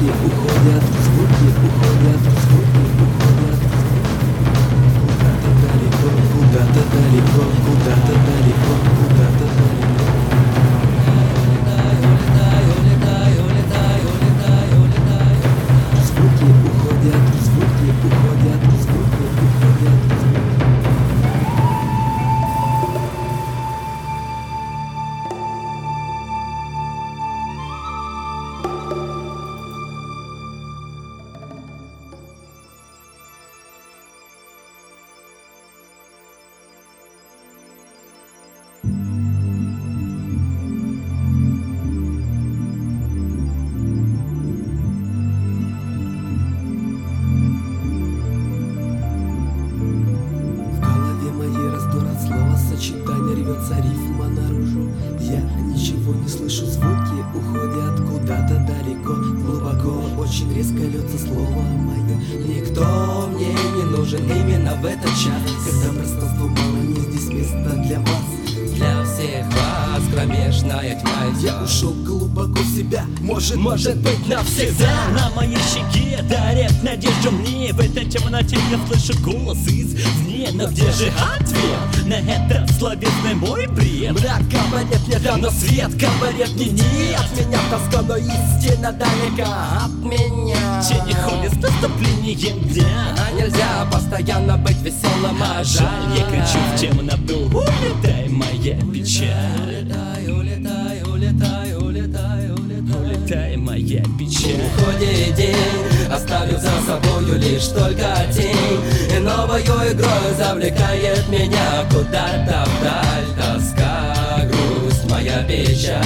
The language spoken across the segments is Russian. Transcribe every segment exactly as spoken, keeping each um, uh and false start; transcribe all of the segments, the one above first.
Звуки уходят, звуки уходят, звуки уходят. Куда-то далеко, куда-то далеко, куда-то далеко, куда-то далеко. Улетаю, улетаю, улетаю, улетаю, улетаю. Звуки уходят, звуки уходят, звуки уходят. Сочетание рвется рифма наружу. Я ничего не слышу, звуки уходят куда-то далеко. Глубоко, очень резко льется слово мое. Никто мне не нужен именно в этот час, когда пространства мало, не здесь места для вас. Для всех вас кромешная тьма. Я ушел глубоко в себя, может, может быть навсегда. На моей щеке дарят надежду мне. В этой темноте я слышу голос извне. Но где же ответ на этот словесный мой бред? Мрак говорит мне да, но свет говорит мне нет. Меня тоска, но истина далека от меня. Тени ходят с наступлением дня. А нельзя постоянно быть веселым, а жаль. Я кричу в темноту: улетай, моя печаль. Улетай, улетай, улетай, улетай, улетай. Улетай, моя печаль. Уходит день, оставив за собою лишь только тень. И новою игрой завлекает меня куда-то вдаль. Тоска, грусть, моя печаль.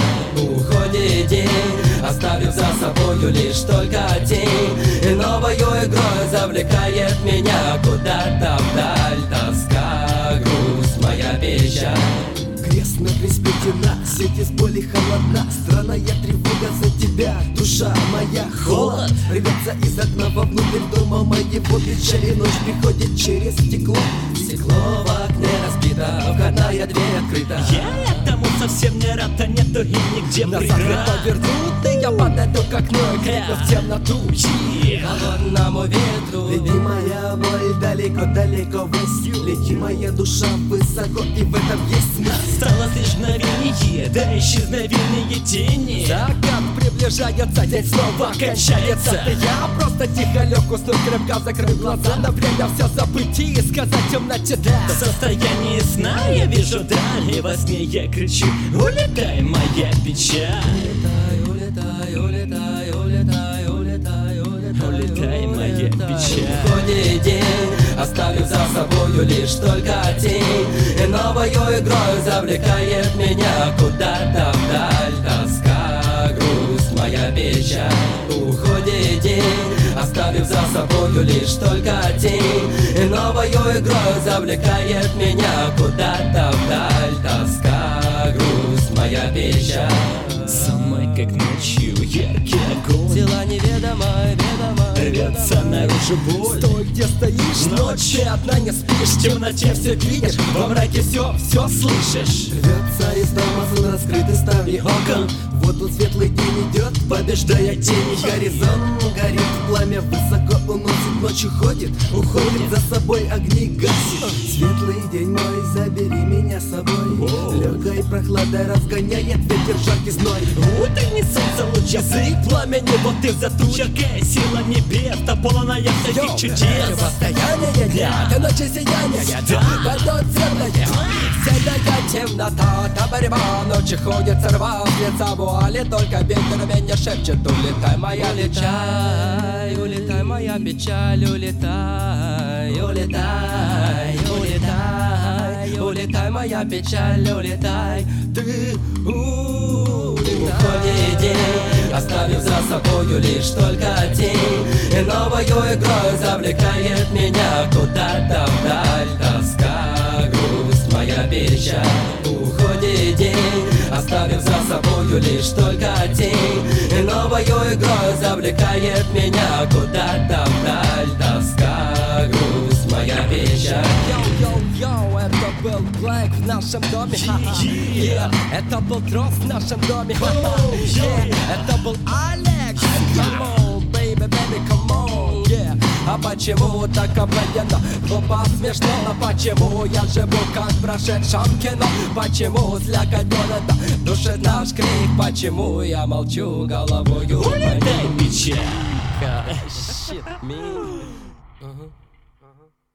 Уходит день, оставив за собою лишь только тень. И новою игрой завлекает меня куда-то вдаль. Тоска, грусть, моя печаль. Крестно приспетена, сеть из боли холодна. Странная тревога за тебя, душа моя холод. Рвется из окна вовнутрь дома моего. Печаль и ночь приходит через стекло. Стекло в окне разбито, входная дверь открыта. Я этому совсем не рад, а нету и нигде Назад преград. повернутый, я подойду к окну и крикну в темноту. Yeah. Холодному ветру лети моя боль далеко-далеко ввысь. Лети моя душа высоко, и в этом есть смысл. Осталось лишь мгновение, да исчезновение тени. Закат приближается, день снова кончается. Я просто тихо лег, уснул крепко, закрыл глаза. На время все забыть и сказать темноте да. В состоянии сна я вижу даль, и во сне я кричу: улетай, моя печаль. Улетай, улетай, улетай, улетай, улетай, Улетай, моя печаль. Уходит день, оставив за собою лишь только тень. И новою игрой завлекает меня куда-то вдаль. Тоска, грусть, моя печаль. Уходит день, оставив за собою лишь только тень. И новою игрой завлекает меня куда-то вдаль. Тоска, грусть, моя печаль. Самой как ночью яркий огонь. Дела неведомые, ведомые, Рвется наружу боль. Стой, где стоишь, ночь, ты одна не спишь. В темноте все видишь, во мраке все, все слышишь. Рвется из дома сын, раскрыты ставни окон. Вот он светлый день идет, побеждая тени. Горизонт горит, пламя высоко уносит. Ночью ходит, уходит, за собой огни гасит. Светлый день мой, забери меня с собой. Легкой прохладой разгоняет ветер, жаркий зной. Утренний солнце луч, язык пламени, вот из-за туч. Яркая сила небес, та полная всяких чудес. Состояние дня, ты ночи сияние, Да. пойдет темное. Седая темнота, та борьба, ночи ходит, сорвав с лица вуали. Только ветер меня шепчет: улетай, моя печаль, улетай, моя печаль, улетай, улетай, улетай, улетай, моя печаль, улетай, ты улетай. Уходит день, оставив за собою лишь только тень. И новою игрой завлекает меня куда-то вдаль. Тоска, грусть, моя печаль. Уходит день, оставив за собою лишь только тень. И новою игрой завлекает меня куда-то вдаль. Тоска, грусть, моя печаль. Йоу-йоу-йоу, это был Блэк в нашем доме. Yeah. Это был Трос в нашем доме. Yeah. Это был Алекс. Come on, baby. почему так обыденно, глупо, смешно, но почему я живу как в прошедшем кино? Почему слякоть города душит наш крик? Почему я молчу головою? Улетай, печаль. Shit, me. Uh-huh. Uh-huh.